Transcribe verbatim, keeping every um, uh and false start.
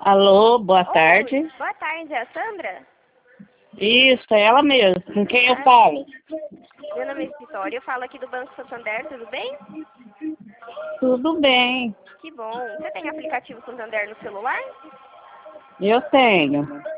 Alô, boa Oi, tarde. boa tarde, é a Sandra? Isso, é ela mesmo. Com quem eu Ah, falo? meu nome é Vitória, eu falo aqui do Banco Santander, tudo bem? Tudo bem. Que bom. Você tem aplicativo Santander no celular? Eu tenho.